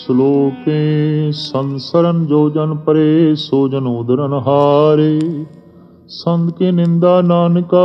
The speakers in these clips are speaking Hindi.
श्लोके संसरन जो जन परे सो जन उदरन हारे। संत की निंदा नानका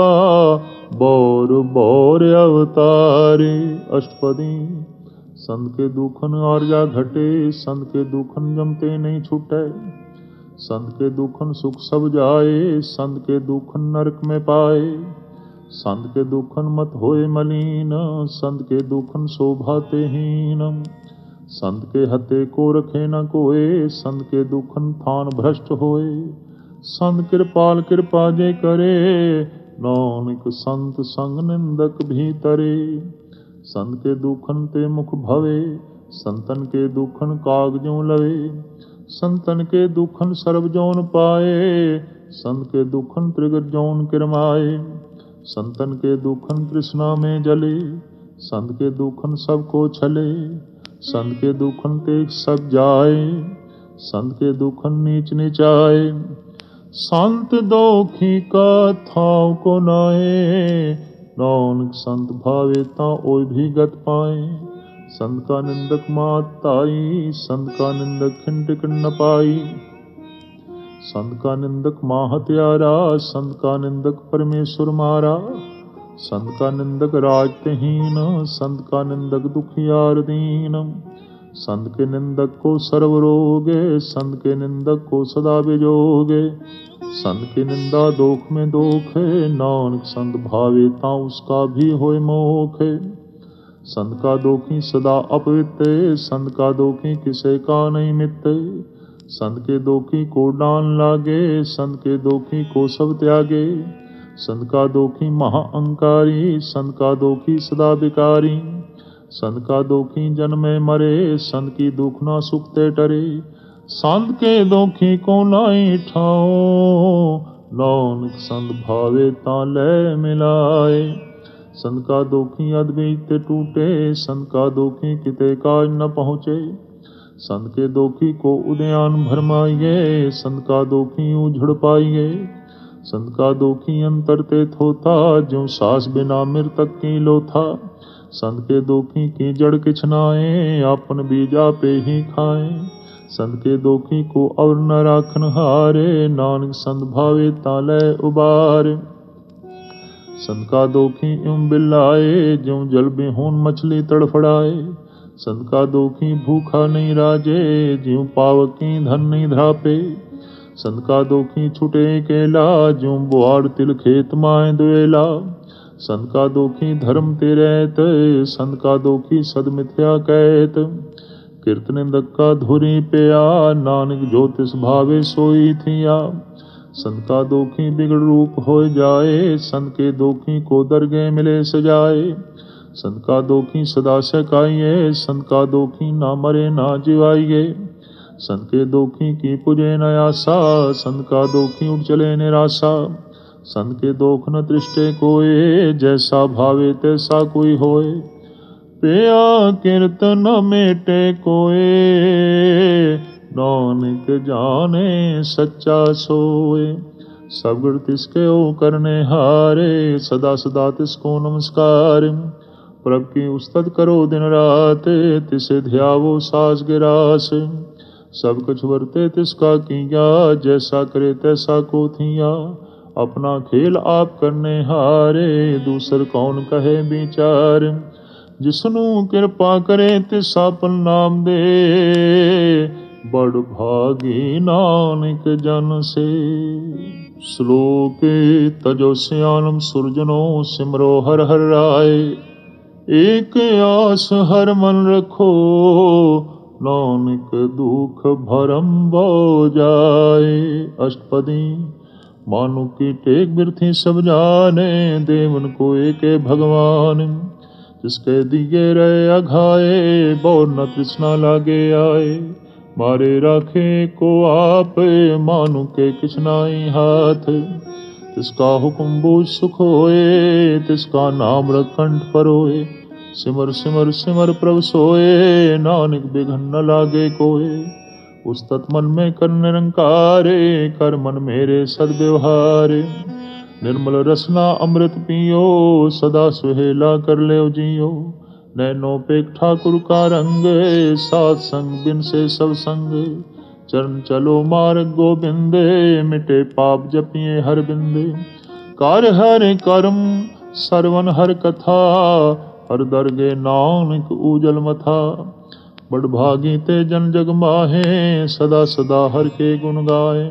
बौर बौर अवतारे। अष्टपदी। संत के दुखन आर्या घटे, संत के दुखन जमते नहीं छूटे। संत के दुखन सुख सब जाए, संत के दुखन नरक में पाए। संत के दुखन मत होए मलीन, संत के दुखन शोभाते हीन। संत के हते को रखे न कोए, संत के दुखन थान भ्रष्ट होए। संत कृपाल कृपा जे करे, नानक संत संग निंदक भीतरे। संत के दुखन ते मुख भवे, संतन के दुखन कागजों लवे। संतन के दुखन सर्व जौन पाए, संत के दुखन त्रिगत जौन किरमाए। संतन के दुखन तृष्णा में जले, संत के दुखन सबको छले। संत के दुखन ते सब जाए, संत के दुखन नीच नीचाए। संत दोखी का थाव को नाए, नानक संत भावे ता ओय भी गत पाए। संत का निंदक मात ताई, संत का निंदक खिंटिक न पाई। संत का निंदक मां हत्यारा, संत का निंदक परमेश्वर मारा। संत का निंदक राजतहीन, संत का निंदक दुखियार दीन। संत के निंदक को सर्व रोगे, संत के निंदक को सदा बिजोगे। संत की निंदा दोख में दोख है, नानक संत भावे ता उसका भी होय मोख है। संत का दोखी सदा अपवित्र, संत का दोखी किसे का नहीं मित्र। संत के दोखी को डान लागे, संत के दोखी को सब त्यागे। संत का दोखी महाअंकारी, संत का दोखी सदा विकारी। संत का दोखी जन्मे मरे, संत की दुख ना सुखते टरे। संत के दोखी को नाई ठाओ, नानक संत भावे ता ले मिलाए। संत का दोखी अद्वैत टूटे, संत का दोखी किते काज न पहुँचे। संत के दोखी को उद्यान भरमाइए, संत का दोखी उझड़ पाइए। संत का दोखी अंतर ते थोथा, ज्यों सास बिना मृतक की लोथा। संत के दोखी की जड़ किछ नाए, आपन बीजा पे ही खाए। संत के दोखी को और न राखन हारे, नानक संत भावे ताले उबारे। संत का दोखी यूं बिल्लाए, ज्यों जल बिहोन मछली तड़फड़ाए। संत का दोखी भूखा नहीं राजे, ज्यों पावकी धन नहीं ध्रापे। संत का दोखी छुटे केला, ज्यों बुआड़ तिल खेत माए दुएला। संत का दोखी धर्म ते रहत, संत का दोखी सद मिथ्या कहत। कीर्तन निंदक का धुरी पेया, नानक ज्योतिष भावे सोई थिया। संत का दोखी बिगड़ रूप हो जाए, संत के दोखी को दरगे मिले सजाए। संत का दोखी सदा सकाइए, संत का दोखी ना मरे ना जिवाइए। संत के दोखी की पुजे न आशा, संत का दोखी उठ चले निराशा। संत के दोख न तृष्टे कोय, जैसा भावे तैसा कोई होए। पेया कीर्तन मेटे कोय, नानक जाने सच्चा सोए। सब गुण तिसके ओ करने हारे, सदा सदा तिसको नमस्कार। प्रभ की उस्तत करो दिन रात, तिसे ध्यावो सास गिरास। सब कुछ वर्ते तिसका किया, जैसा करे तैसा को थिया। अपना खेल आप करने हारे, दूसर कौन कहे विचार। जिसनु कृपा करे तिसा पल नाम दे, बड़ भागी नानक जन से। श्लोके तजो स्यानम सुरजनो, सिमरो हर हर राय। एक आस हर मन रखो, नानक दुख भरम बो जाए। अष्टपदी। मानु की टेक बिरथी सब जाने, देवन को एक भगवान। जिसके दिए रहे अघाए, बोर न तृष्णा लागे आए। मारे राखे को आप, मानु के किछ नाई हाथ। तिसका हुक्म बूझ सुख होए, तिसका नाम रखंठ परोए। सिमर सिमर सिमर प्रभु सोए, नानक बिघन न लागे कोय। उस्तत मन में कर निरंकारे, कर मन मेरे सद्व्यवहारे। निर्मल रसना अमृत पियो, सदा सुहेला कर ले जियो। नैनो पेख ठाकुर का रंग, सात संग बिन से सब संग। चरण चलो मार्ग गोबिंद, मिटे पाप जपिए हर बिंद। कर हर कर्म सरवन हर कथा, हर दरगे नानक ऊजल मथा। बड़ भागी ते जन जग माहे, सदा सदा हर के गुण गाए।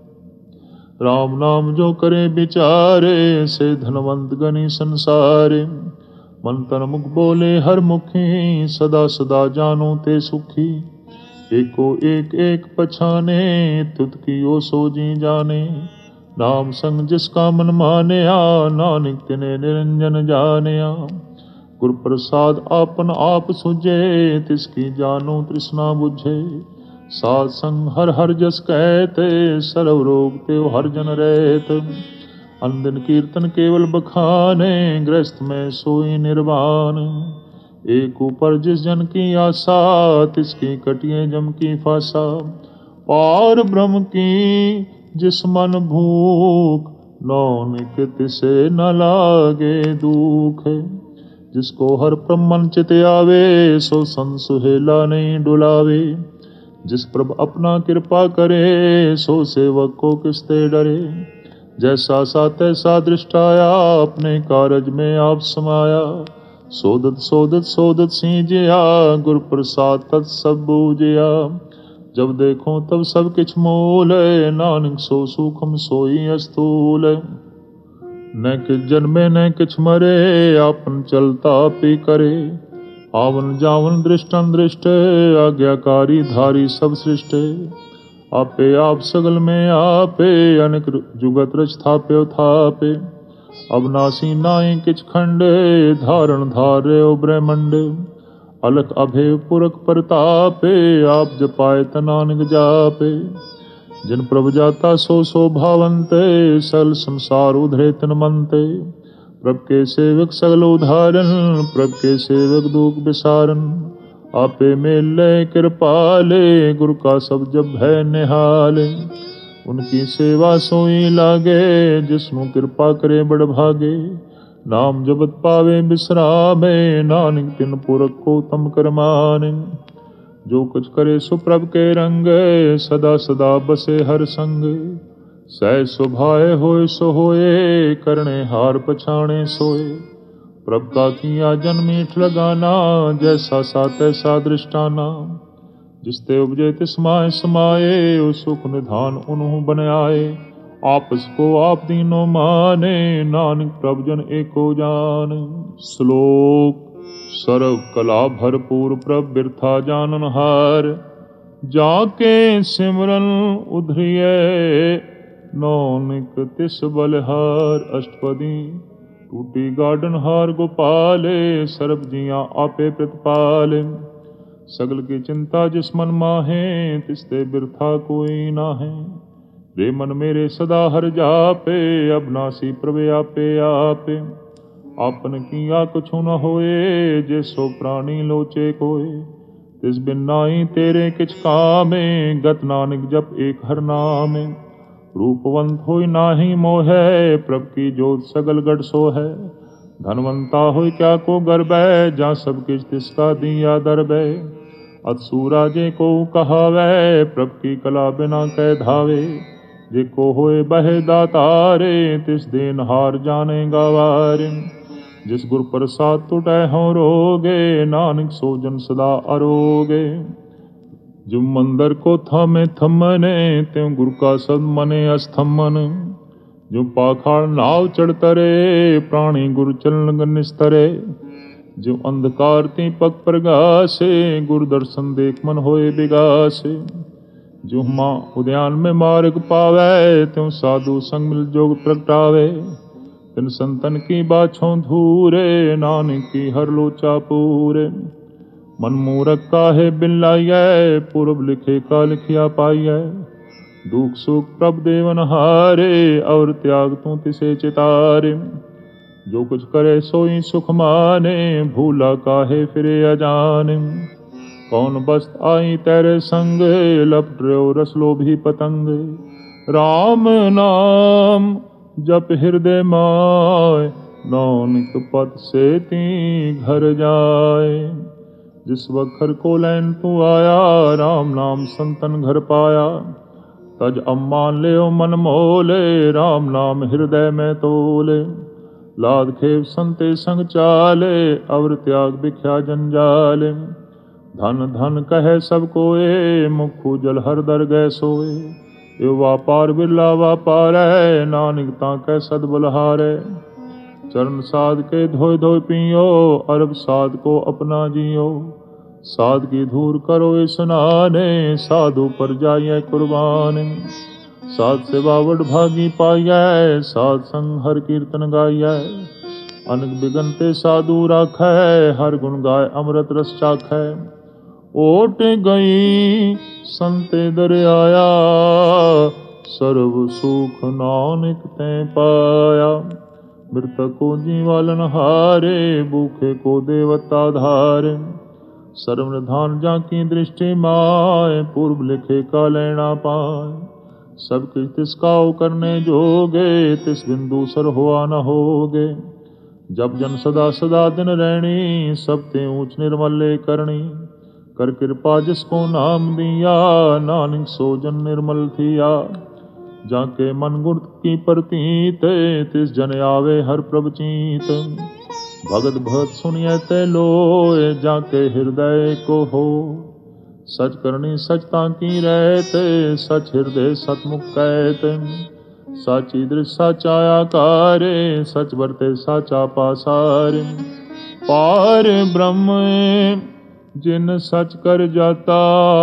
राम नाम जो करे विचारे, से धनवंत गनी संसारे। मन तन मुख बोले हर मुखी, सदा सदा जानो ते सुखी। एको एक एक पछाने, तुत कियो सो जी जाने। नाम संग जिसका मन मानया, नानक तिने निरंजन जानिया। गुर प्रसाद आपन आप सुझे, तिसकी जानो तृष्णा बुझे। साध संग हर हर जस कहते, सर्व रोग तेव हर जन रहत। अंदिन कीर्तन केवल बखाने, गृहस्थ में सोई निर्वाण। एक ऊपर जिस जन की आशा, तिसकी कटिए जम की फासा। पार ब्रह्म की जिस मन भूख, नानक तिसे न लागे दुख। जिसको हर ब्रह्मन चित आवे, सो संत सुहेला नहीं डुलावे। जिस प्रभु अपना कृपा करे, सो सेवक को किसते डरे। जैसा सा तैसा दृष्टाया, अपने कारज में आप समाया। सोदत सोदत सोदत सींजिया, गुर प्रसाद तत् सब बूझिया। जब देखो तब सब किछ मूल, नानक सो सूखम सोई अस्तूल। न किछ जन्मे न किछ मरे, आपन चलता पी करे। आवन जावन दृष्टन दृष्ट, आज्ञाकारी धारी सब सृष्ट। आपे आप सगल में आपे, अनेक जुगत रच थापे थापे। अविनाशी नाई किछ खंड, धारण धारे ओ ब्रह्मंड। अलख अभय पुरख प्रतापे, आप जपाए नानक जापे। जिन प्रभु जाता सो सो भावंते, सकल संसार उधरे तिन मनते। प्रभ के सेवक सगल उधारन, प्रभ के सेवक दुख विसारन। आपे मेले कृपाले, गुरु का सब जब है निहाले। उनकी सेवा सोई लागे, जिसनु कृपा करे बड़ भागे। नाम जपत पावे बिसरामे, नानक तिन पुरख को तम करमाने। जो कुछ करे सो प्रभ के रंग, सदा सदा बसे हर संग। सह सुभाए होए सो होए, करने हार पछाणे सोए। प्रभ का किया जन मीठ लगाना, जैसा सा तैसा दृष्टाना। जिसते उपजे तिस माय समाये, उस सुख निधान उन्हु बन आए। आपस को आप दीनो माने, नानक प्रभ जन एको जान। श्लोक। सर्व कला भरपूर प्रभ बिरथा जानन हार। जाके सिमरन उधरिए, नानक तिस बलिहार। अष्टपदी। टूटी गार्डन हार गोपाले, सर्ब जिया आपे प्रतिपाले। सगल की चिंता जिस मन माहे, तिसते बिरथा कोई नाहे। रे मन मेरे सदा हर जापे, अबनासी प्रभु आपे आपे। आपन किया कुछु न होए, जे सो प्राणी लोचे कोय। तिस बिन नाई तेरे किछ कामे, गत नानक जप एक हर नामे। रूपवंत होय नाहि मोहे, प्रभ की जोत सगल गढ़ सो है। धनवंता होय क्या को गर्बै, जा सब किछ तिसका दिया दरबै। अतसूरा जे को कहावै, प्रभ की कला बिना कै धावे। जे को होए बहे दातारे, तिस देन हार जाने गावारे। जिस गुर प्रसाद टूटै हों रोगे, नानक सो जन सदा अरोगे। जो मंदिर को थामे थमने, त्यों गुरु का सद मने अस्थमन। जो पाखाड़ नाव चढ़ तरे, प्राणी गुरु चलन निस्तरे। जो अंधकार ती पग प्रगासे, गुरु दर्शन देख मन होए बिगासे। जो माँ उद्यान में मार्ग पावै, त्यों साधु संग मिल जोग प्रगटावे। तिन संतन की बाछों धूरे, नानक की हर लोचा पूरे। मन मूरख काहे बिन लाइयै, पूर्व लिखे का लिखिया पाइयै। दुख सुख प्रभ देवन हारे, और त्याग तू तिसे चितारे। जो कुछ करे सोई सुख माने, भूला काहे फिरे अजाने। कौन बस्त आई तेरे संग, लपट रहो रस लोभी पतंग। राम नाम जप हृदय माय, नानक पत से ती घर जाए। जिस वखर को लैन तू आया, राम नाम संतन घर पाया। तज अम्मान ले मन मोले, राम नाम हृदय में तोले। लाद खेव संते संग चाले, अवर त्याग बिख्या जंजाले। धन धन कहे सब कोए, मुखु जल हर दर गए सोए। यो व्यापार बिरला व्यापार है, नानक ताकै सद बलहारे। चरण साध के धोय धोय पियो, अरब साध को अपना जियो। साध की धूर करो स्नाने, साधु पर जाइए कुर्बान। साध सेवा वड भागी पाइयै, साध संग हर कीर्तन गाइयै। अनक बिगनते साधु राखै, हर गुण गाय अमृत रस चाखै। ओट गई संते दर आया, सर्व सुख नानक तै पाया। मृतक को जीवालन हारे, भूखे को देवता धारे। सर्वनिधान जाकी दृष्टि माय, पूर्व लिखे का लेना पाए। सब किछ तिसकाओ करने जोगे, तिस बिंदु सर हुआ न होगे। जब जन सदा सदा दिन रहनी, सब ते ऊंच निर्मले करनी। कर कृपा जिसको नाम दिया, नानक सो जन निर्मल थिया। जाके मन गुरत की प्रतीत, तिस जन आवे हर प्रभ चीत। भगत भगत सुनिए ते लोए, जाके हृदय को हो। सच करनी सच ताकी रहते, सच हृदय सतमुख कहते। साची दृश्य साचा आकारे, सच बरते साचा पासारे। पार ब्रह्म जिन सच कर जाता,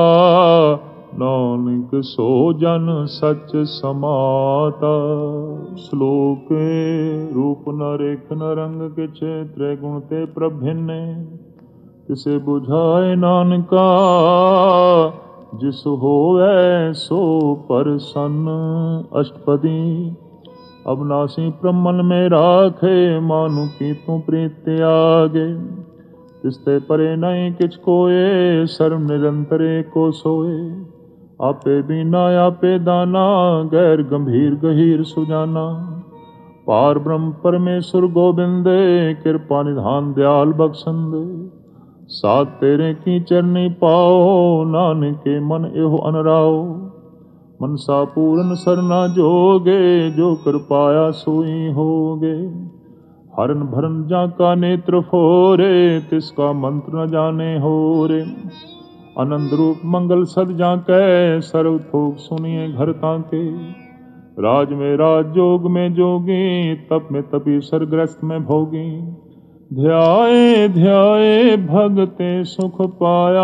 नानक सो जन सच समाता। श्लोक रूप न रेख न रंग किछ, त्रैगुण ते प्रभिन्न। तिसे बुझाए नानका, जिस होवै सो प्रसन्न। अष्टपदी अविनाशी ब्रह्मन में राखे, मानु की तू प्रीत त्यागे। तिसते परे नहीं किछ कोए, सर्व निरंतरे को सोए। आपे बीना आपे दाना, गैर गंभीर गहीर सुजाना। पार ब्रह्म परमेश्वर गोबिंदे, कृपा निधान दयाल बख्शंदे। साथ तेरे की चरनी पाओ, नानक के मन एहो अनराओ। मनसा पूरन सरना जोगे, जो कर पाया सोई होगे। हरन भरन जाका नेत्र फोरे, तिसका मंत्र न जाने होरे। आनंद रूप मंगल सद जाकै, सर्व थोक सुनिए घर ताके। राज में राज जोग में जोगी, तप में तपी सरग्रस्त में भोगी। ध्याए ध्याए भगते सुख पाया,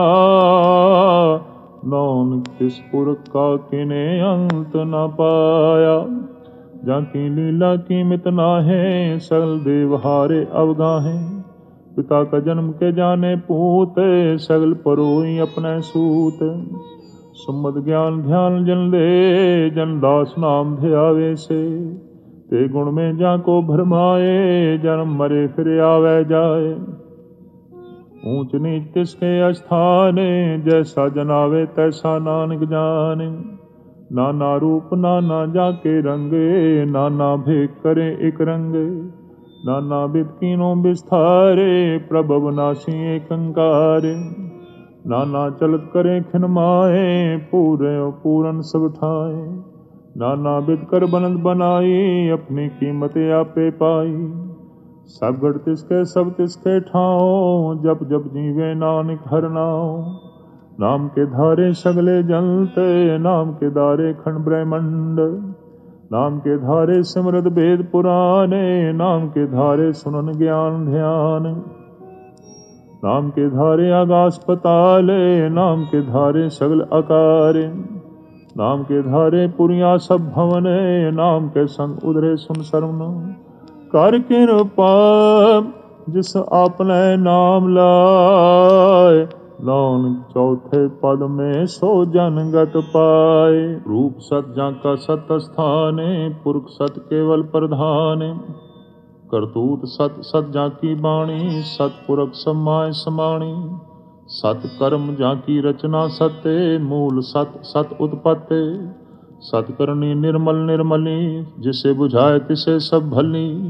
नानक तिस पुरख का किने अंत न पाया। जाकी लीला कीमत नाहे, सकल देव हारे अवगाहे। पिता का जन्म के जाने पूत, सगल परोई अपने सूत। सुमद ज्ञान ध्यान जन दे, जन दास नाम ध्यावे से। ते गुण में जाको भरमाए, जन्म मरे फिर आवे जाए। ऊंच नीच तिसके अस्थाने, जैसा जनावे तैसा नानक जाने। नाना रूप नाना जाके रंगे, नाना भेद करे एक रंगे। नाना विध कीनो विस्तारे, प्रभव नासी एक अंकारे। नाना चलत करे खिन माए, पूरे पूरन सब ठाए। नाना विध कर बनत बनाई, अपनी कीमत आपे पाई। सब गढ़ तिसके सब तिसके ठाओ, जप जप जीवे नानक हर नाओ। नाम के धारे सगले जलते, नाम के धारे खंड ब्रह्मंड। नाम के धारे सिमरत वेद पुराने, नाम के धारे सुनन ज्ञान ध्यान। नाम के धारे आकाश पताले, नाम के धारे सगल आकारे। नाम के धारे पुरिया सब भवने, नाम के संग उधरे सुन सरवन। कर कृपा जिस आपने नाम लाए, नानक चौथे पद में सो जनगत पाए। रूप सत जाका सत स्थाने, पुरख सत केवल प्रधाने। करतूत सत सत जाकी बाणी, सतपुरख समाय समाणी। सत कर्म जाकी रचना सत्य, मूल सत सत उत्पत्ति। सतकर्णी निर्मल निर्मली, जिसे बुझाए तिसे सब भली।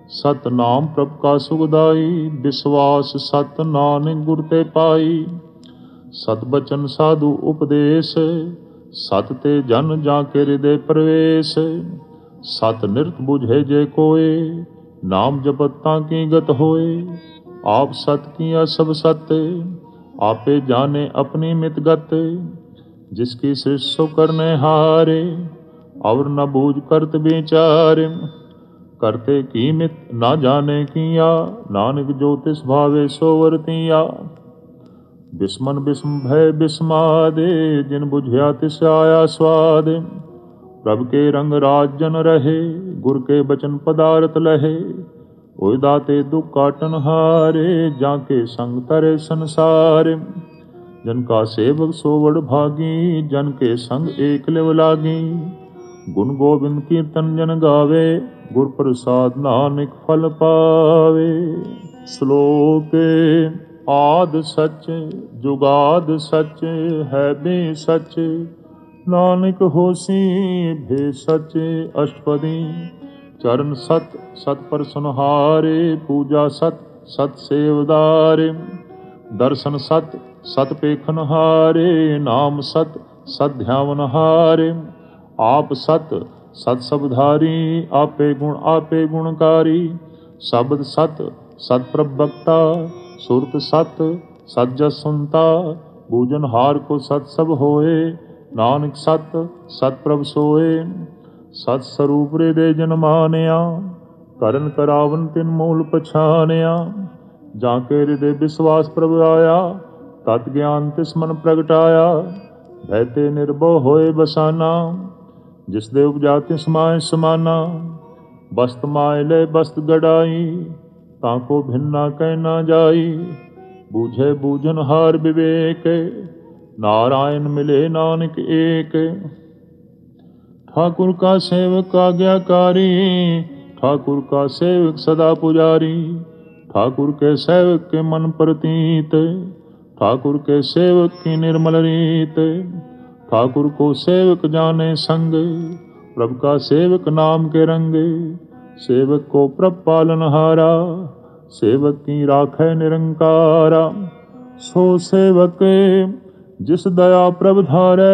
सतनाम प्रभ का सुखदाई, विश्वास सत नानक गुर ते पाई। सत बचन साधु उपदेश, सत ते जन जाके हृदय प्रवेश। सत निरत बुझे जे कोय, नाम जपत ताकी गत होए। आप सत किया सब सत्य, आपे जाने अपनी मित गत। जिसकी सृष्टि सो करने हारे, और न बूझ करत विचार। करते की मित ना जाने किया, नानक जो तिस भावे सो वर्तिया। बिस्मन बिस्म भय बिस्मादे, जिन बुझिया तिस आया स्वाद। प्रभ के रंग राज जन रहे, गुर के बचन पदारथ लहे। ओय दाते दुख काटन हारे, जाके संग तरे संसार। जन का सेवक सो बड़ भागी, जन के संग एक लिव लागी। गुण गोविंद कीर्तन जन गावे, गुर प्रसाद नानक फल पावे। श्लोक आद सच जुगाद सच, है भी सच नानक होसी भे सच। अष्टपदी चरण सत सत पर सुनहारे, पूजा सत सत सेवदारे। दर्शन सत सत पेखन हारे, नाम सत सत ध्यावन हारे। आप सत सत सबधारी, आपे गुणकारी। शब्द सत सत प्रवक्ता, सुरत सत सत जस सुनता। पूजन हार को सत सब होए, नानक सत सत प्रभ सोए। सत स्वरूप हृदय जन मानिया, करन करावन तिन मूल पछानिया। जाके हृदय विश्वास प्रभ आया, तत् ज्ञान तिस मन प्रगटाया। भयते निर्भय होए बसाना, जिस दे उपजा तिस माय समाना। बस्त माय ले बस्त गड़ाई, ताको भिन्ना कह ना जाई। बूझे बूझन हार विवेक, नारायण मिले नानक एक। ठाकुर का सेवक आज्ञाकारी, ठाकुर का सेवक सदा पुजारी। ठाकुर के सेवक के मन प्रतीत, ठाकुर के सेवक की निर्मल रीत। ठाकुर को सेवक जाने संग, प्रभ का सेवक नाम के रंग। सेवक को प्रभ पालनहारा, सेवक की राखै निरंकारा। सो सेवक जिस दया प्रभ धारै,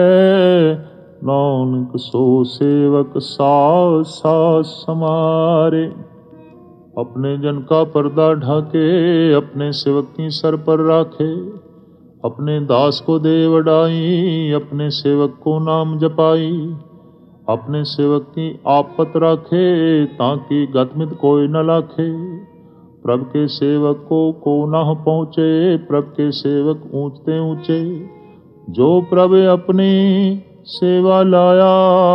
नानक सो सेवक सास सास समारे। अपने जन का पर्दा ढाके, अपने सेवक की सर पर राखे। अपने दास को दे वडाई, अपने सेवक को नाम जपाई। अपने सेवक की आपत राखे, ताकि गतमित कोई न लाखे। प्रभ के सेवक को न पहुँचे, प्रभ के सेवक ऊंचते ऊंचे। जो प्रभ अपनी सेवा लाया,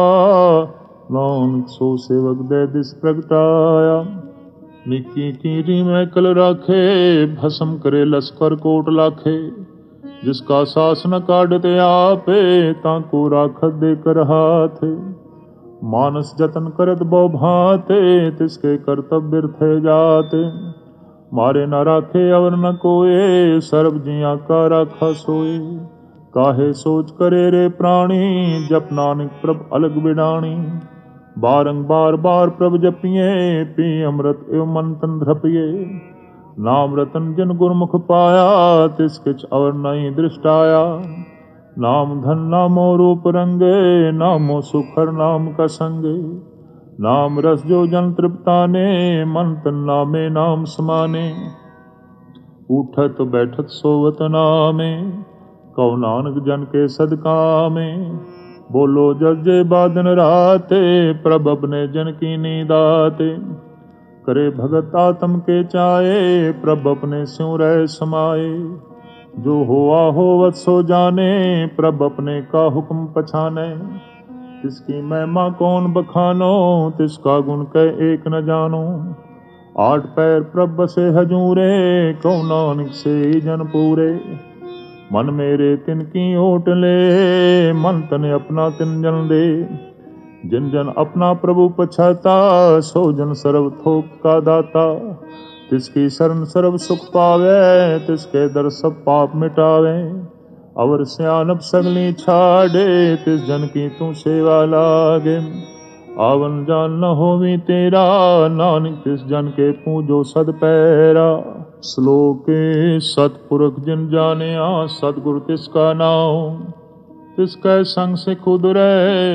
नानक सो सेवक दे दिस प्रगटाया। निकी कीरी में कल राखे, भस्म करे लश्कर कोट लाखे। जिसका सास न काढ़ते आपे, ताको राखत देकर हाथ। मानस जतन करत बहु भांते, तिसके कर्तव्य थे जाते। मारे न राखे अवर न कोए, सर्व जिया का राखा सोए। काहे सोच करे रे प्राणी, जप नानक प्रभ अलग बिडाणी। बारंबार बार प्रभ जपिए, पी अमृत एवं मन तन ध्रपिए। नाम रतन जिन गुरमुख पाया, तिस किछ और नहीं दृष्टाया। नाम धन नामो रूप रंगे, नामो सुखर नाम का संगे। नाम रस जो जन तृप्ताने, मन तन नामे नाम समाने। उठत बैठत सोवत नामे, कौ नानक जन के सदकामे। बोलो जजे बादन राते, प्रभ अपने जन की नीदाते। करे भगत आत्म के चाहे, प्रभ अपने स्यों रह समाए। जो होआ होवत सो जाने, प्रभ अपने का हुक्म पछाने। तिसकी महिमा कौन बखानो, तिसका गुण कह एक न जानो। आठ पैर प्रभ बसे हजूरे, कौ नानक से जन पूरे। मन मेरे तिनकी ओट ले, मन तन अपना तिन जन दे। जिन जन अपना प्रभु पछाता, सो जन सर्व थोक का दाता। तिसकी शरण सर्व सुख पावे, तिसके दर सब पाप मिटावे। अवर सियानप सगली छाड़े, तिस जन की तू सेवा लागे। आवन जान न होवी तेरा, नानक तिस जन के पूजो सद पैरा। श्लोके सतपुरख जिन जानिया, सतगुर तिसका नाम, तिसकै संग सिख उदरै,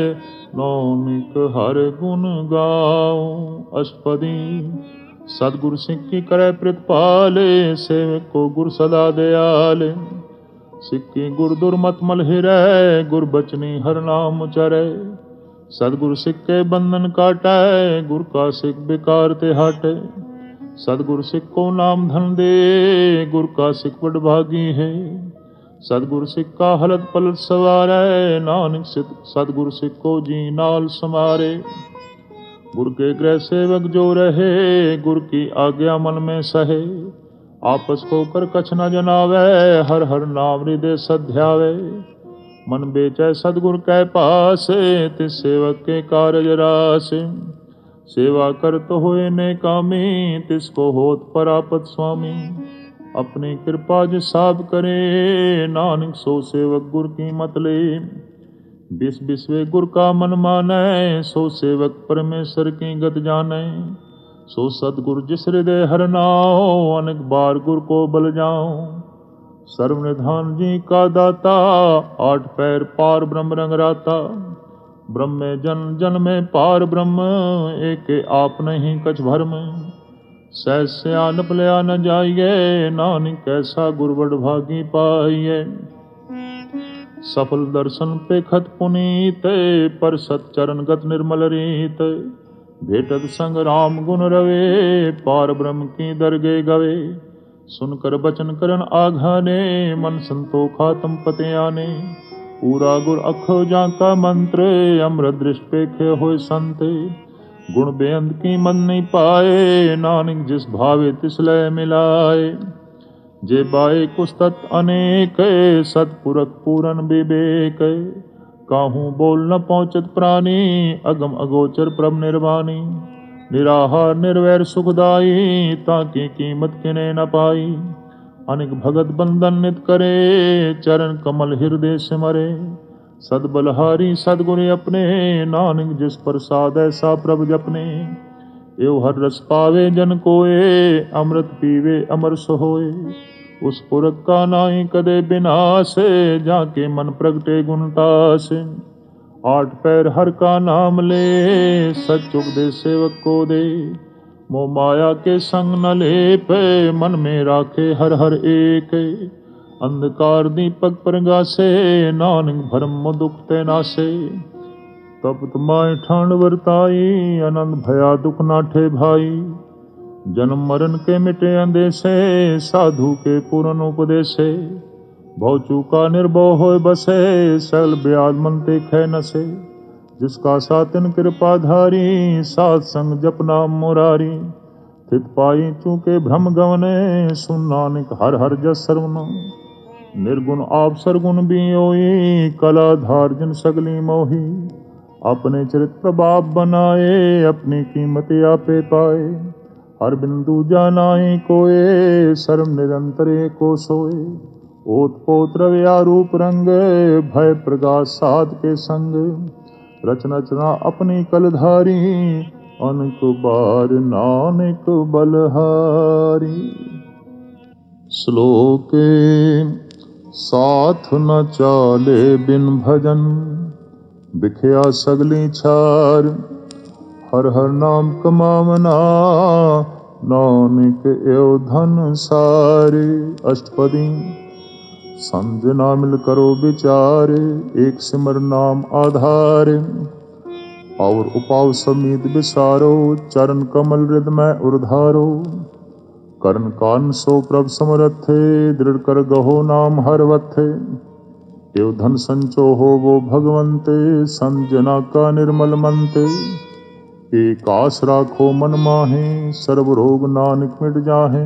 नानक हर गुण गाओ। अष्टपदी सतगुर सिख की करे प्रतिपाले, सेवक को गुर सदा दयाले। सिक्की गुर दुर्मत मल हिरै, गुर बचनी हर नाम उचरै। सतगुर सिख के बंधन काटै, गुर का सिख बेकार ते हटै। सतगुर सिख को नाम धन दे, गुर का सिख बड़ भागी है। सतगुर सिख का हलत पलट सवारै, नानक सतगुर सिख को जी नाल समारे। गुर के गृह सेवक जो रहे, गुर की आज्ञा मन में सहे। आपस को कर कछ न जनावे, हर हर नाम हृदय सध्यावे। मन बेचै सतगुर कै पास, तिस सेवक के कारज रास। सेवा करत होए ने कामी, तिसको होत परापत स्वामी। अपनी कृपा जिस साब करे, नानक सो सेवक गुर की मत ले। बिस बिसवे गुर का मन मानै, सो सेवक परमेश्वर की गत जानै। सो सतगुर जिस हृदय हर नाओ, अनेक बार गुर को बल जाओ। सर्वनिधान जी का दाता, आठ पैर पार ब्रह्म रंग राता। ब्रह्म में जन जन में पार ब्रह्म, एक आप नहीं कछ भरम। सहज सयान पलया न जाइए, नानक कैसा गुर बड़ भागी पाइए। सफल दर्शन पे खत पुनीत, पर सत चरण गत निर्मल रीत। भेटत संग राम गुण रवे, पार ब्रह्म की दरगे गवे। सुनकर बचन करन आघाने, मन संतोखा तम पते आने। पूरा गुर अखो जाका मंत्र, अमृत दृष्ट पेखे होय संत। गुण बेअंत की मन नहीं पाए, नानक जिस भावे तिस लय मिलाए। जे बाए कुस्तत अनेक, सतपुरख पूरन विवेक। काहू बोल न पहुंचत प्राणी, अगम अगोचर प्रभ निर्वाणी। निराहार निर्वैर सुखदाई, ताकि कीमत किने न पाई। अनेक भगत बंधन नित करे, चरण कमल हृदय सिमरे। सद बलहारी सदगुरु अपने, नानक जिस प्रसाद ऐसा प्रभ जपने। एव हर रस पावे जन कोए, अमृत पीवे अमर सोए। उस पुरख का नाई कदे बिनाश, जाके मन प्रगटे गुणतास। आठ पैर हर का नाम ले, सच उपदेश सेवक को दे। मोह माया के संग न लेप, मन में राखे हर हर एक। अंधकार दीपक प्रगासे, नानक भरम दुख ते नासे। तपत माय ठांड वर्ताई, आनंद भया दुख नाठे भाई। जन्म मरण के मिटे अंदेशे, साधु के पूर्ण उपदेशे। भव चूका निर्भव होय बसे, सकल ब्याज मन ते खे नसे। जिसका सातिन कृपाधारी, सात संग जपना मुरारी। थित पाई चूके भ्रम गवने, सुन नानक हर हर जस सर्वन। निर्गुण आप सरगुण बियोई, कलाधार जिन सगली मोही। अपने चरित प्रभाव बनाए, अपनी कीमत आपे पाए। हर बिंदु जानाए कोए, सर्व निरंतरे को सोए। ओत पोत रव्या रूप रंग, भय प्रकाश साध के संग। रचना चना अपनी कलधारी, अनक बार नानक बलहारी। श्लोके साथ न चाले बिन भजन, बिखया सगली छार। हर हर नाम कमावना, नानक एव धन सारे। अष्टपदी संज ना मिल करो विचार, एक सिमर नाम आधार। और उपाव समीत विसारो, चरण कमल हृदय उर्धारो। करण कान सो प्रभ समरथे, दृढ़ कर गहो नाम हर वथे। एव धन संचो हो वो भगवंते, संजना का निर्मल मनते। एक आस राखो मन माहे, सर्व रोग नानक मिट जाहे।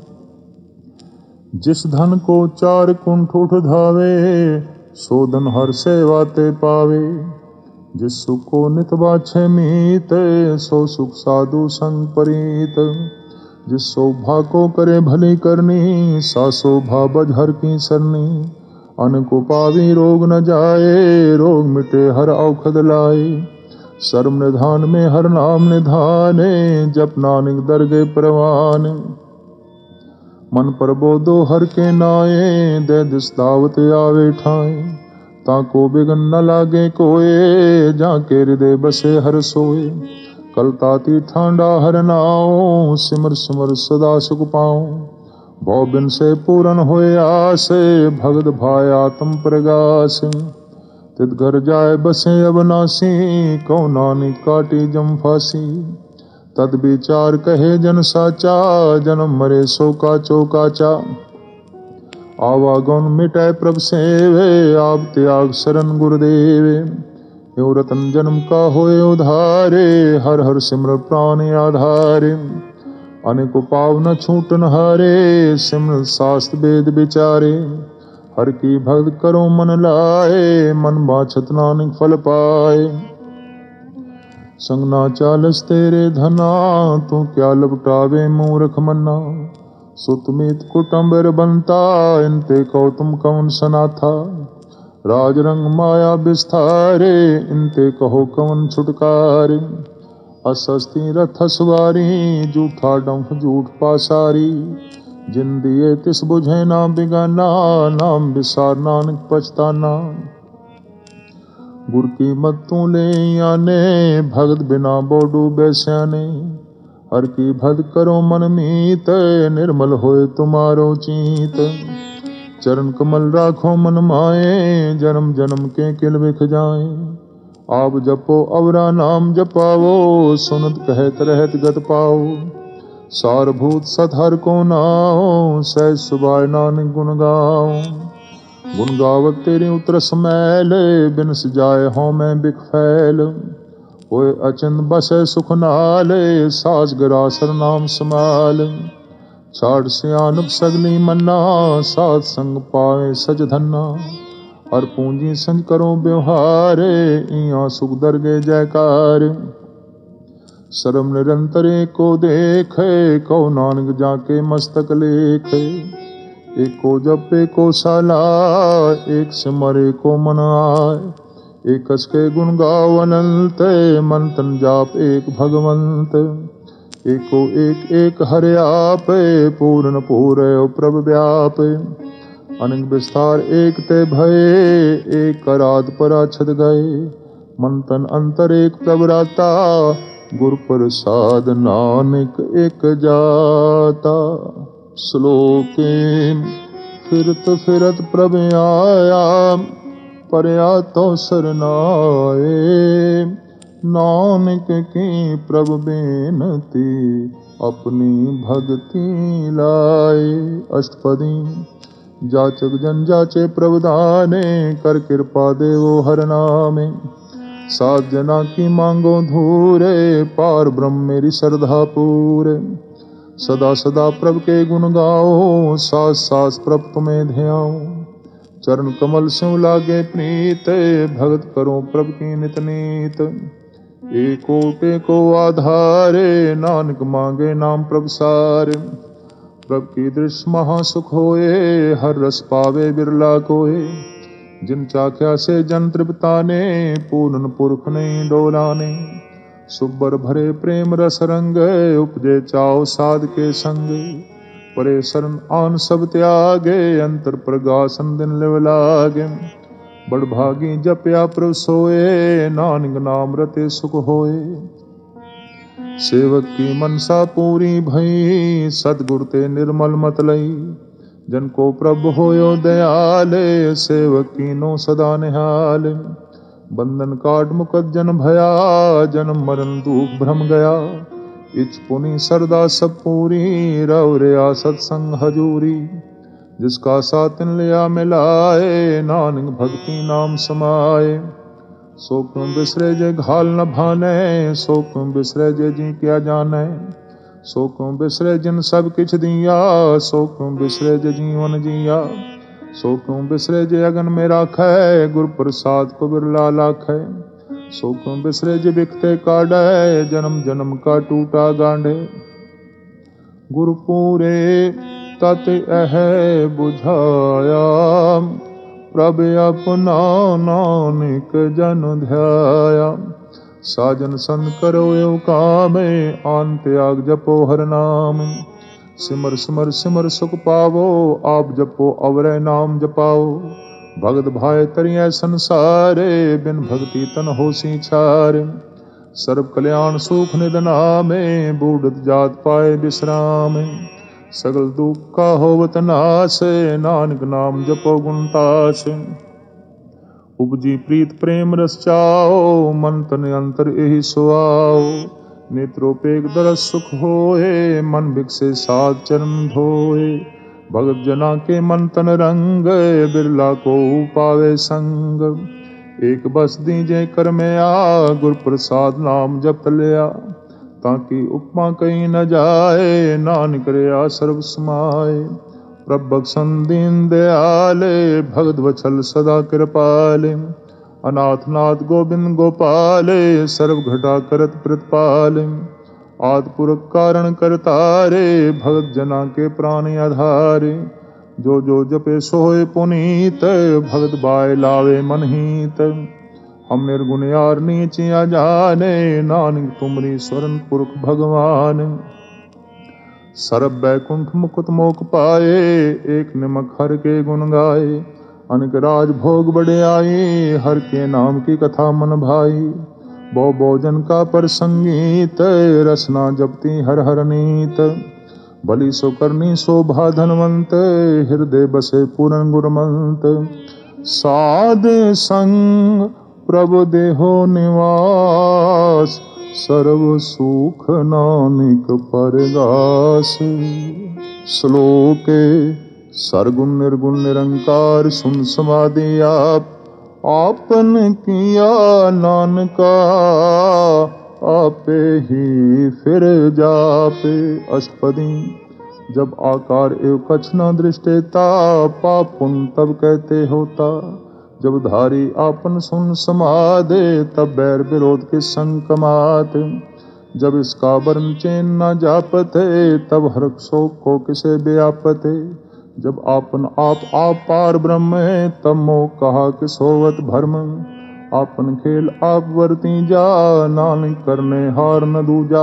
जिस धन को चार कुंठ उठ धावे, सो धन हर सेवा ते पावे। जिस सुख को नित बाछे मीत, सो सुख साधु संग परीत। जिस शोभा को करे भली करनी, सा शोभा बजहर की सरनी। अन को पावी रोग न जाए, रोग मिटे हर औखद लाए। सर्व निधान में हर नाम निधाने, जप नानक दरगे परवान। मन प्रबोधो हर के नाए, दे दिस दावत आवे ठाए। ताको बिगन न लागे कोए, जाके हृदय बसे हर सोए। कल ताती ठांडा हर नाओ, सिमर सिमर सदा सुख पाओ। भव बिन से पूरन होए आसे, भगत भाय आत्म प्रगास। तित घर जाए बसे अबनासी, कौ नानक काटी जम फांसी। तद विचार कहे जन साचा, जन्म मरे सो काचो काचा। आवागुण मिटाए प्रभ सेवे, आप त्याग शरण गुरुदेवे। यो रतन जन्म का होए उधारे, हर हर सिमर प्राण आधारे। अनेको पाव न छूटन हारे, सिमर शास्त्र वेद विचारे। हर की भक्त करो मन लाए, मन बाछत नानक फल पाए। संग ना चालस तेरे धना, तू क्या लपटावे मूर्ख मन्ना। सुतमित कुटुंबर बनता, इनते कौतुम कवन सना था। राज रंग माया विस्तारे, इनते कहो कवन छुटकारे। असस्ती रथ सवारी, जूठा डंफ जूठ पासारी। जिन दिए तिस बुझे ना बिगाना, नाम विसार नानक पछताना। गुर की मत तू ले आने, भगत बिना बोडू बैस्याने। हर की भद करो मन मीत, निर्मल होए तुम्हारो चीत। चरण कमल राखो मन माए, जन्म जन्म के किल बिख जाए। आप जपो अवरा नाम जपाओ, सुनत कहत रहत गत पाओ। सारभूत सतहर को नाओ, सहज सुभाय नानक गुण गाओ। गुण गावत तेरी उतरस मैल, बिन सजाए हों मैं बिख फैल। होए अचिंत बसे सुख नाल, सास गरासर नाम समाल। छाड़ सियानप सगली मन्ना, सात संग पावे सच धन्ना। हर पूंजी संग करो व्यवहार, इया सुख दरगे जयकार। सर्व निरंतर को देखे, कौ नानक जाके मस्तक लेखे। एको जप एको साला, एक सिमर एको मन आए। एक कस के गुण गाओ अनंत, मन तन जाप एक भगवंत। एको एक एक हरे आप, पूर्ण पूरे प्रभ व्याप। अनंग विस्तार एक ते भये, एक करात पराछद गए। मन तन अंतर एक प्रभराता, गुर प्रसाद नानक एक जाता। श्लोके फिरत फिरत प्रभ आया, परया तो सरनाए। नानक की प्रभ बेनती, अपनी भक्ति लाए। अष्टपदी जाचक जन जाचे प्रभुदाने, कर कृपा देवो हर नामे। सात जना की मांगो धूरे, पार ब्रह्म मेरी श्रद्धा पूरे। सदा सदा प्रभ के गुण गाओ, सास सास प्रभ तुम्हें ध्याओ। चरण कमल स्यों लागे प्रीत, भगत करो प्रभ की नित नीत। एको टेको आधारे, नानक मांगे नाम प्रभ सारे। प्रभ की दृश्य महासुख होए, हर रस पावे बिरला कोए। जिन चाख्या से जन तृप्ताने, पूर्ण पुरख नहीं डोलाने। सुबर भरे प्रेम रस रंग, उपजे चाओ साध के संग। परे शरण आन सब त्यागे, अंतर प्रगासन दिन लिव लागे। बड़ भागी जपया प्रभ सोए, नानक नाम रते सुख होए। सेवक की मनसा पूरी भई, सतगुर ते निर्मल मत लई। जन को प्रभु होयो दयाले, सेवक कीनो सदा निहाल। बंधन काट मुकत जन भया, जन्म मरण दुख भ्रम गया। इच पुनि सरदा सब पूरी, रव रया सत्संग हजूरी। जिसका सातिन लिया मिलाए, नानक भक्ति नाम समाए। सो क्यों बिसरे जे घाल न भाने, सो क्यों बिसरे जे जी क्या जाने। सो क्यों बिसरे जिन सब किछ दिया, सो क्यों बिसरे जे जीवन जिया। सो क्यों बिसरे जे अगन में राखै, गुर प्रसाद को बिरला लाखै। सो क्यों बिसरे जे बिखते काढ़ै, जन्म जन्म का टूटा गांढे। गुरु पूरे तत अह बुझाया, प्रभ अपना नानक जन ध्याया। साजन संग करो एव कामे, आन त्याग जपो हर नाम। सिमर सिमर सिमर सुख पावो, आप जपो अवरय नाम जपाओ। भगत भाई तरिय संसारे, बिन भक्ति तन होसी छारे। सर्व कल्याण सुख निधनामे, बूढ़त जात पाए विश्राम। सगल दुख का होवत नाश, नानक नाम जपो गुण ताश। उपजी प्रीत प्रेम रस चाओ, मन तन अंतर यही सुआओ। नेत्रोपेक दरस सुख होए, मन भिक्षे साध चरण धोए। भगत जना के मन तन रंग, बिरला को पावे संग। एक बस दीजे कर में आ, गुर प्रसाद नाम जप लिया। ताकि उपमा कहीं न जाए, नानक रया सर्व समाए। प्रभ बख्शन दीन दयाले, भगत वछल सदा कृपाले। अनाथ नाथ गोविंद गोपाले, सर्व घटा करत प्रतिपाले। आदि पुरख कारण करतारे, भगत जना के प्राण आधारे। जो जो जपे सोए पुनीत, भगत बाय लावे मन हीत। हम निर्गुण यार नीचिया जाने, नानक तुमरी स्वरण पुरख भगवान। सरब बैकुंठ मुकुत मोक पाए, एक निमक हर के गुण गाए। अनेक राज भोग बड़े आए, हर के नाम की कथा मन भाई। बो भोजन का पर संगीत, रसना जपती हर हर नीत। भली सो करनी शोभा धनवंत, हृदय बसे पूरन गुरमंत। साध संग प्रभु देहो निवास, सर्व सुख नानक परगास। श्लोके सरगुण निर्गुण निरंकार, सुन समाधि आप। आपन किया नानका, आपे ही फिर जापे। अष्टपदी। जब आकार एव कछ न दृष्टेता, पाप पुण्य तब कहते होता। जब धारी आपन सुन समाधे, तब बैर विरोध के संग कमाते। जब इसका वर्ण चैन न जापते, तब हर्ष शोक को किसे व्यापते। जब आपन आप पार ब्रह्म है, तब मोह कहा कि सोवत भर्म। आपन खेल आप वर्ती जा, नानक करने हार न दूजा।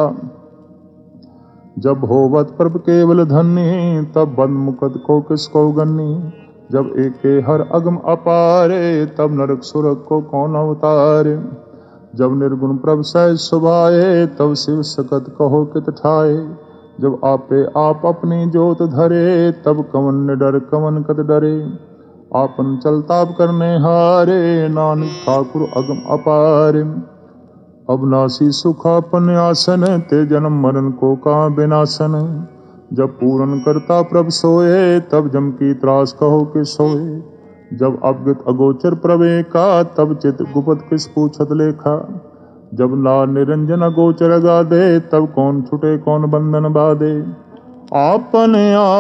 जब होवत प्रभ केवल धन्य, तब बंद मुकद को किसको गन्नी। जब एके हर अगम अपारे, तब नरक सुरक को कौन अवतारे। जब निर्गुण प्रभ सहज सुभाए, तब शिव सकत कहो कित ठाए। जब आपे आप अपनी जोत धरे, तब कवन निडर कवन कत डरे। आपन चलताप करने हारे, नानक ठाकुर अगम अपारे। अविनाशी सुखापन आसन, ते जन्म मरण को कहाँ विनाशन। जब पूरन करता प्रभ सोए, तब जम की त्रास कहो कि सोए। जब अवगत अगोचर प्रभे का, तब चित गुपत किस पूछत लेखा। जब नार निरंजन अगोचर गादे, तब कौन छुटे कौन बंधन बाधे। आपन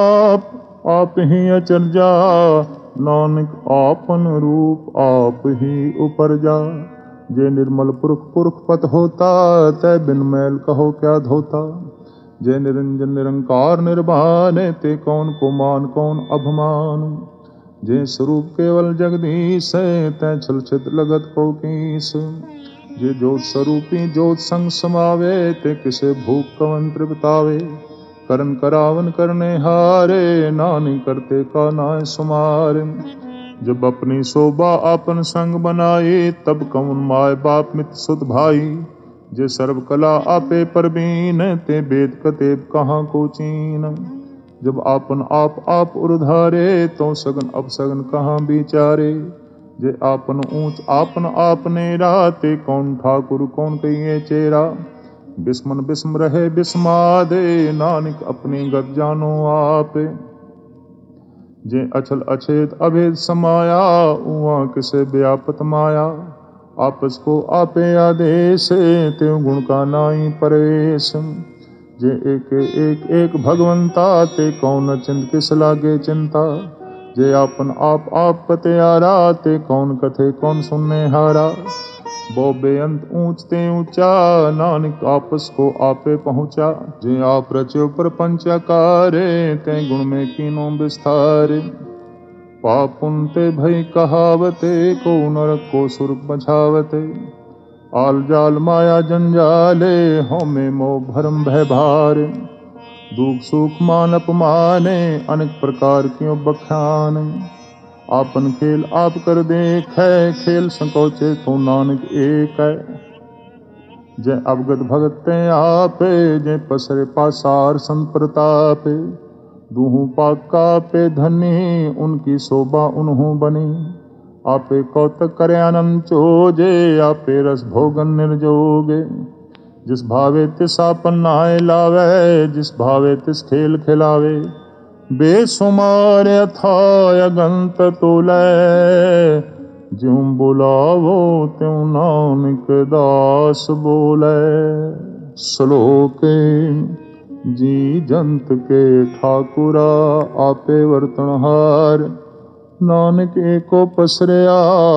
आप ही अचरजा, नानक आपन रूप आप ही उपरजा। जे निर्मल पुरख पुरख पत होता, तय बिन मैल कहो क्या धोता। जे निरंजन निरंकार निर्वाण, ते कौन को मान कौन अभिमान। जे स्वरूप केवल जगदीश, तय छल छित लगत को कीस। जे ज्योत स्वरूपी ज्योत संग समावे, ते किसे भूख कवन तृप्तावे। करन करावन करने हारे, नानक करते का नाय सुमार। जब अपनी शोभा आपन संग बनाए, तब कौन माय बाप मित्र सुत भाई। जे सर्व कला आपे परबीन, ते वेद कतेब कहाँ को चीन। जब आपन आप उधारे, तो सगन अपसगन कहाँ विचारे। जे आपन ऊंच आपन आपनेरा, ते कौन ठाकुर कौन कहिए चेरा। बिस्मन बिस्म रहे बिस्मादे, नानक अपनी गत जानो आपे। जे अचल अछेद अभेद समाया, उहाँ किसे व्यापत माया। आपस को आपे आदेश, त्यों गुण का नाई परेश। जे एक भगवंता, ते कौन चिंत किस लागे चिंता। जे आपन आप पत्यारा, ते कौन कथे कौन सुनने हारा। वो बेअंत ऊंच ते ऊंचा, नानक आपस को आपे पहुंचा। जे आप रच्यो प्रपंच आकारे, ते गुण में कीनो विस्तार। पापुन ते भई कहावते, को नरक को सुर्ग बझावते। आल जाल माया जंजाले, होमे मोह भरम भय भार। दुख सुख मान अपमाने, अनेक प्रकार क्यों बख्यान। आपन खेल आप कर देख है, खेल संकोचे तो नानक एक है। जय अवगत भगत ते आपे, जय पसरे पासार संत प्रतापे। दूहू पाका पे धनी, उनकी शोभा उन्हों बनी। आपे कौतक करे आनंद चोजे, आपे रस भोगन निर्जोगे। जिस भावे तिस आपन नाय लावे, जिस भावे तिस खेल खिलावे। बेसुमार अथाय अगंत तोलै, ज्यों बुलावो त्यों नानक दास बोले। श्लोक जी जंत के ठाकुरा, आपे वर्तनहार। नानक एको पसरया,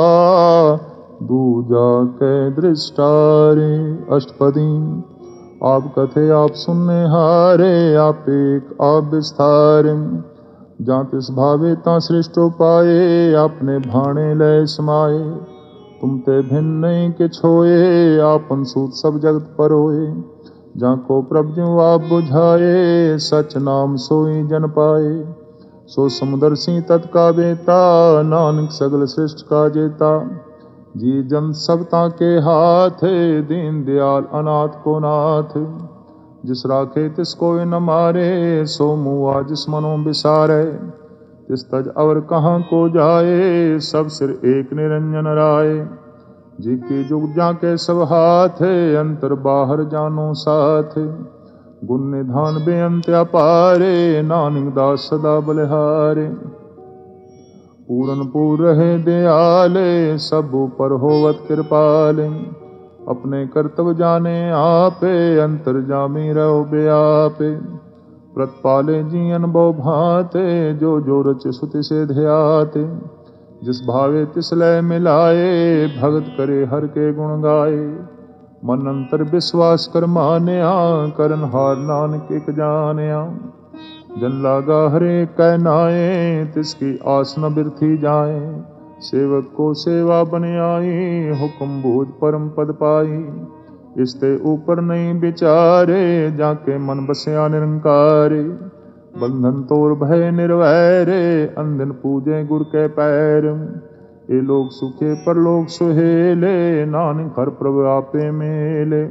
दूजा के दृष्टारे। अष्टपदी आप कथे आप सुनने हारे, आप एक आप विस्तार। जहाँ तिस भावे ता सृष्टो पाए, आपने भाणे लय समाये। तुम ते भिन्न नहीं के छोए, आपन सूत सब जगत परोए। जहाँ को प्रभ ज्यों आप बुझाए, सच नाम सोई जन पाए। सो समुदर्शी तत्का बेता, नानक सगल सृष्ट का जेता। जी जन सब ताके हाथ, दीन दयाल अनाथ को नाथ। जिस राखे तिस कोई न मारे, सो मुआ जिस मनो बिसारे। तिस तज अवर कहाँ को जाए, सब सिर एक निरंजन राय। जी की जुग जाके सब हाथ, अंतर बाहर जानो साथ। गुण निधान बेअंत अपारे, नानक दास सदा बलिहारे। पूरन पूर रहे दयाले, सब ऊपर होवत कृपाले। अपने कर्तव्य जाने आपे, अंतर जामी रहो बेआपे। प्रतपाले जी अनुभव भाते, जो जो रच सुति से ध्याते। जिस भावे तिस लय मिलाए, भगत करे हर के गुण गाए। मन अंतर विश्वास कर मान्या, करन हार नानक एक जान्या। जन लागा हरे कै नाए, तिसकी आस न बिरथी जाए। सेवक को सेवा बन आई, हुक्म बूझ परम पद पाई। इसते ऊपर नहीं विचारे, जाके मन बसया निरंकारे। बंधन तोर भय निर्वैरे, अंधन पूजे गुर के पैर। ये लोग सुखे पर लोग सुहेले, नानक हर प्रभु आपे मेले।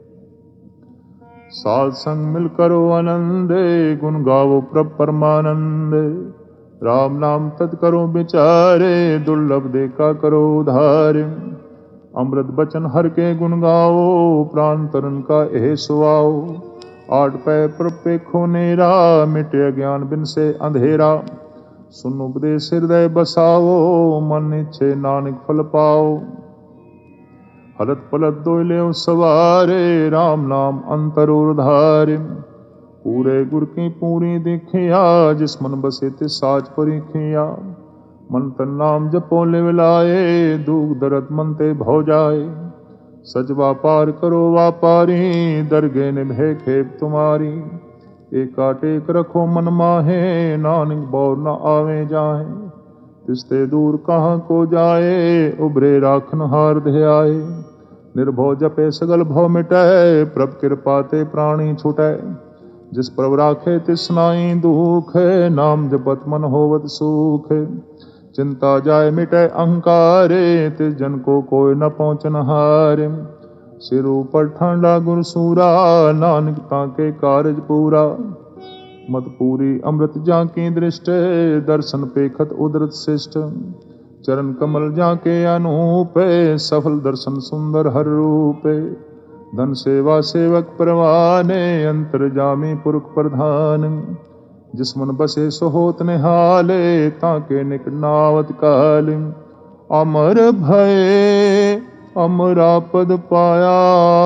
साध संग मिल करो आनंद, गुण गावो प्रभ परमानंद। राम नाम तत् करो विचारे, दुर्लभ देखा करो उधार। अमृत बचन हर के गुण गाओ, प्राण तरन का एह सुआओ। आठ पै पर पेखो नेरा, मिटे अज्ञान बिन से अंधेरा। सुन उपदेश हृदय बसाओ, मन इच्छे नानक फल पाओ। हलत पलत दोइले सवारे, राम नाम अंतरूर धारे। पूरे गुर की पूरी दिखिया, जिस मन बसे तिस साच परिखिया। मन तन नाम जपो लिव लाए, दुख दरद मन ते भौ जाए। सच व्यापार करो व्यापारी, दरगे निभे खेप तुम्हारी। एका टेक रखो मन माहे, नानक बौर न आवे जाए। तिसते दूर कहाँ को जाए, उबरे राखन हार ध्याए। निर्भव जपे सगल भव मिटै, प्रभ कृपा ते प्राणी छुटै। जिस प्रभ राखे तिस नाई दुख, नाम जपत मन होवत सुख। चिंता जाय मिटै अहंकारे, तिस जन को कोई न पहुँचन हारे। सिर ऊपर ठांडा गुर सूरा, नानक ताके कारज पूरा। मत पूरी अमृत जाकी दृष्ट, दर्शन पेखत उदरत शिष्ट। चरण कमल जाके अनूप, सफल दर्शन सुंदर हर रूप। धन सेवा सेवक परवाने, अंतर जामी पुरख प्रधान। जिस मन बसे सो होत निहाले, ताके निकट नावत काल। अमर भये अमरा पद पाया,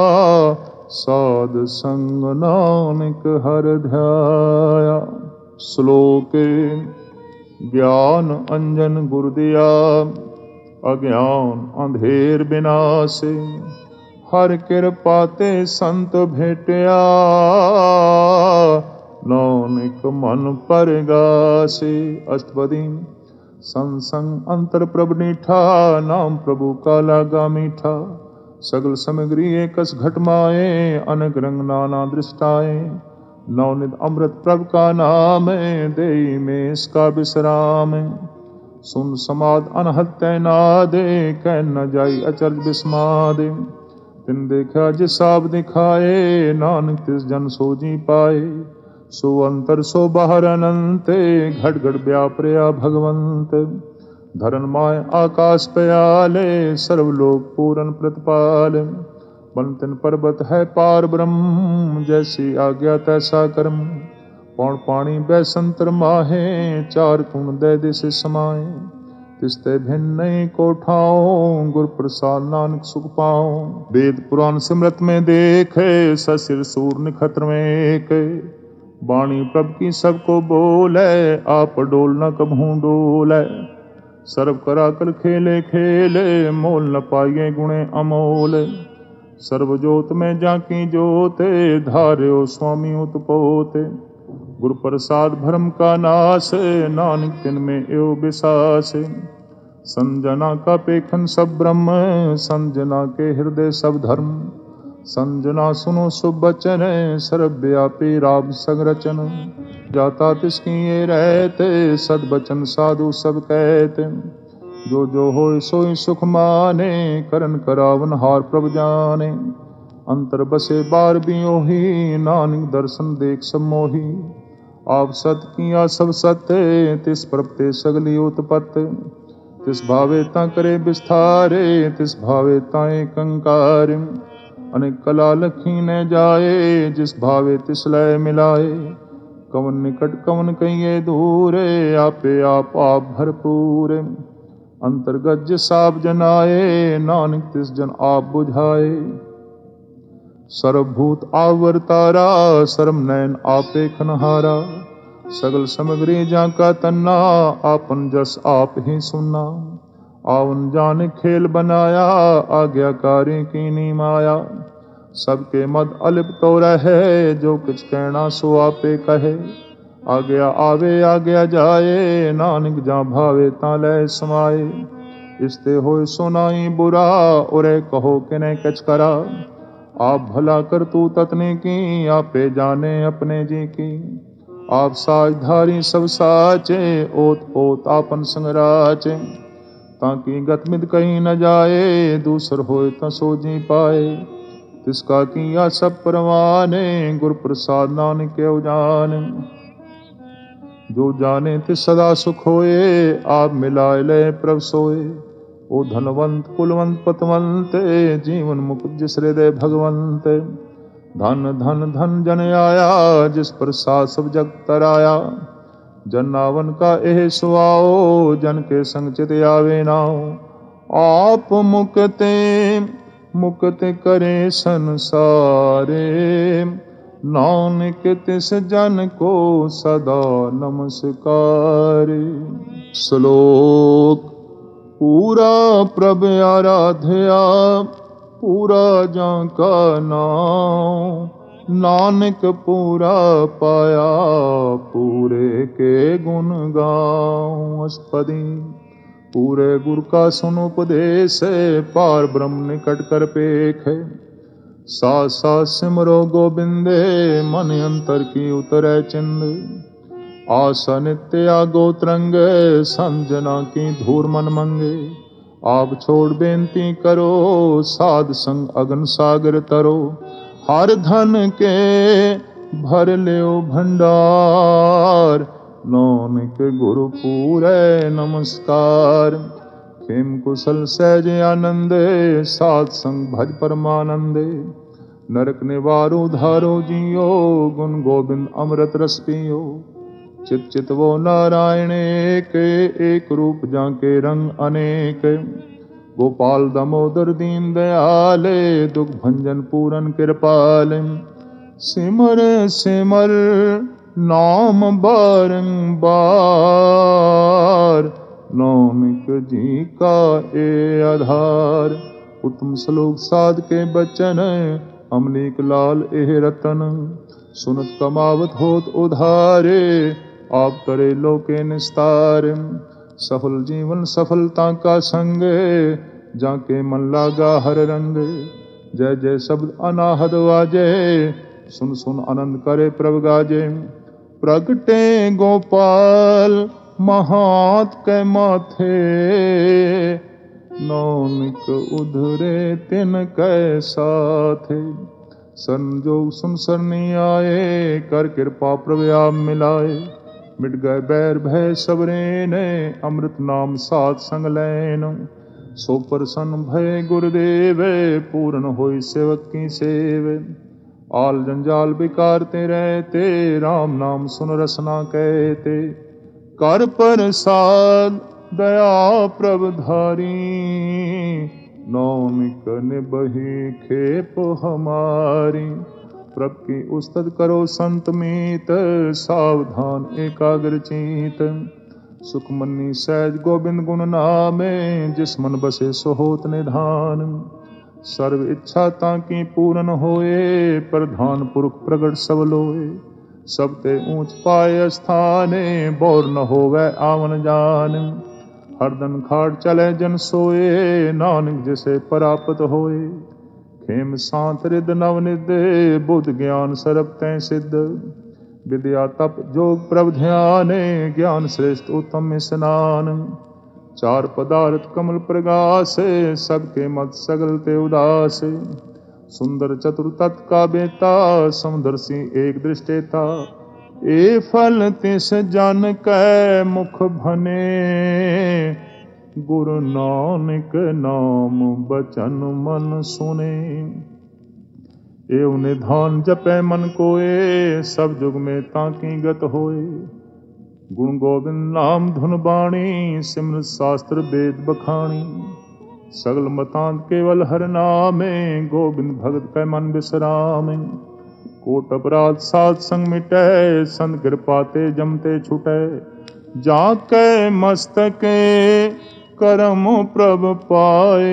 साध संग नानक हर ध्याया। श्लोक ज्ञान अंजन गुर दिया, अज्ञान अंधेर बिनासे। हर कृपा ते संत भेटिया, नानक मन परगासे। अष्टपदी संसंग अंतर प्रभ नीठा, नाम प्रभु का लागा मीठा। सगल सामग्री एकस घट माए, अनग रंग नाना दृष्टाए। नवनिध अमृत प्रभ का नाम, देई में इसका विश्राम। सुन समाद अनहद तैनादे, कह न जाई अचरज बिस्मादे। तिन देखा जिसाब दिखाए, नानक तिस जन सो जी पाए। सो अंतर सो बाहर अनंत, घट घट व्यापरया भगवंत। धरन माय आकाश प्याले, सर्वलोक पूरन प्रतिपाल। बन तिन पर्वत है पार ब्रह्म, जैसी आज्ञा तैसा कर्म। पौण पाणी बैसंतर माहे, चार कुण दे दिस समाए। तिस्ते भिन्न को ठाओ, गुर प्रसाद नानक सुख पाओ। वेद पुराण सिमरत में देखे, ससिर सूर निखत्र में एक। वाणी प्रभ की सबको बोले, आप डोल न कभू डोले। सर्व कराकर खेले खेले, मोल न पाइए गुणे अमोल। सर्वजोत में जाकी जोते, धार्यो स्वामी उत्पोते। गुरु प्रसाद भरम का नाश, नानक तिन में एव विसास। संजना का पेखन सब ब्रह्म, संजना के हृदय सब धर्म। संजना सुनो शुभ बचन, सर्वव्यापी राम संरचन। जाता तिसकी ये रहते, सद बचन साधु सब कहते। जो जो होय सोई सुख माने, करन करावन हार प्रभ जाने। अंतर बसे बार बियोही, नानक दर्शन देख सब मोही। आप सत किया सब सत्य, तिस प्रपते सगली उत्पत्ति। तिस भावे ता करे विस्तारे, तिस भावे ताए कंकार। अनेक कला लखी न जाए, जिस भावे तिस लय मिलाए। कवन निकट कवन कहिए दूरे, आपे आप भरपूर। अंतर्गत जिस आप जनाए, नानक तिस जन आप बुझाए। सर्वभूत आवरतारा, सर्व नयन आपे खनहारा। सगल सामग्री जाका तन्ना, आपन जस आप ही सुनना। आवन जान खेल बनाया, आज्ञाकारी कीनी माया। सबके मद अलिप तो रहे, जो कुछ कहना सो आपे कहे। आज्ञा आवे आज्ञा जाए, नानक जा भावे ता लय समाए। इसते होय सुनाई बुरा, उरे कहो किने कछ करा। आप भला कर तू ततने की, आपे जाने अपने जी की। आप साजधारी सब साचे, ओत पोत आपन संगराचे। ताकि गतमिद कहीं न जाए, दूसर होय त सो जी पाए। तिसका किया सब परवाने, गुर प्रसाद नानक के जान। जो जाने तिस सदा सुख होए, आप मिलाए ले प्रभ सोए। ओ धनवंत कुलवंत पतवंत, जीवन मुकुट जिस हृदय भगवंत। धन धन धन जन आया, जिस प्रसाद सब जग तराया। जन्नावन का एह सुआओ, जन के संग चित आवे नाओ। आप मुक्ते मुक्त करे संसारे, नानक तिस जन को सदा नमस्कार। श्लोक पूरा प्रभ आराध्या, पूरा जाका नाम। नानक पूरा पाया, पूरे के गुण गाऊं। अष्टपदी पूरे गुर का सुन उपदेश, पार ब्रह्म निकट कर पेख। साथ साथ सिमरो गोबिंदे, मन अंतर की उतरे चिंद। आशा नित्य आगो तरंग, संजना की धूर मन मंगे। आप छोड़ बेनती करो, साध संग अगन सागर तरो। हर धन के भर लियो भंडार, नानक गुरु पूरे नमस्कार। खेम कुशल सहज आनंद, साध संग भज परमानंदे। नरक निवारो धारो जियो, गुण गोविंद अमृत रस पियो। चित चित वो नारायण एक, एक रूप जाके रंग अनेक। गोपाल दामोदर दीन दयाल, दुख भंजन पूरन कृपाल। सिमर सिमर नाम बारंबार, नानक जी का ए आधार। उत्तम श्लोक साध के बचन, अमलीक लाल एह रतन। सुनत कमावत होत उधारे, आप तरे लोके निस्तार। सफल जीवन सफलता का संग, जाके मन लागा हर रंग। जय जय शब्द अनाहद वाजे, सुन सुन आनंद करे प्रभ गाजे। प्रगटे गोपाल महात के माथे, नानक उधरे तिन कै साथे। संजोग सुन सरनी आए, कर कृपा प्रभ आप मिलाए। मिट गए बैर भय सबरे ने, अमृत नाम साथ संग लैन। सो प्रसन्न भय गुरुदेव, पूर्ण होई सेवक की सेव। आल जंजाल बिकारते रहते, राम नाम सुन रसना कहते। कर प्रसाद दया प्रभधारी, नानक निबहि खेप हमारी। प्रभ की उस्तत करो संत मीत, सावधान एकाग्र चीत। सुखमनी सहज गोविंद गुण नामे, जिस मन बसे सो होत निधान। सर्व इच्छा ताकी पूर्ण होए, प्रधान पुरख प्रगट सब लोए। सब ते ऊंच पाए स्थाने, बोर न होवे आवन जान। हरदन खाट चले जन सोए, नानक जिसे परापत होए। खेम सांत रिद नवनिद, बुद्ध ज्ञान सरब तै सिद्ध। विद्या तप जोग प्रभ ध्याने, ज्ञान श्रेष्ठ उत्तम स्नान। चार पदार्थ कमल प्रगास, सबके मत सगल ते उदास। सुंदर चतुर तत् का बेता, समदर्शी एक दृष्टेता। ए फल तिस जन कै मुख भने, गुरु नानक नाम बचन मन सुने। एवं निधान जपै मन कोए, सब जुग में ताकी गत होए। गुण गोविंद नाम धुन बाणी, सिमरत शास्त्र वेद बखानी। सगल मतांत केवल हर नामे, गोविंद भगत कै मन विश्रामे। कोट अपराध सात संग मिटै, संत कृपा ते जमते छुटै। जाकै मस्तके करम प्रभ पाए,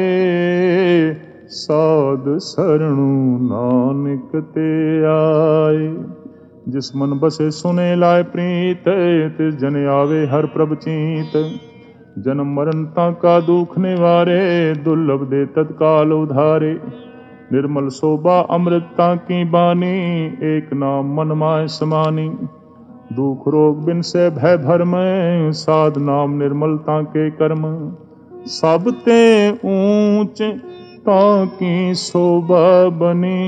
साध सरणु नानक ते आए। जिस मन बसे सुने लाए प्रीत, तिस जन आवे हर प्रभ चीत। जन्म मरण ताका दुख निवारे, दुर्लभ दे तत्काल उधारे। निर्मल शोभा अमृता की बानी, एक नाम मन माय समानी। दुख रोग बिन से भय भरम, साध नाम निर्मलता के कर्म। सब ते ऊंच ताकी शोभा बनी,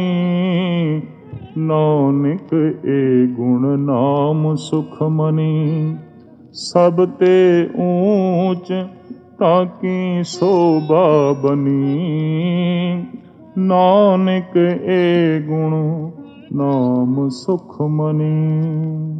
नानक ए गुण नाम सुख मनी। सब ते ऊंच ताकी शोभा बनी, नानक ए गुण नाम सुख मनी।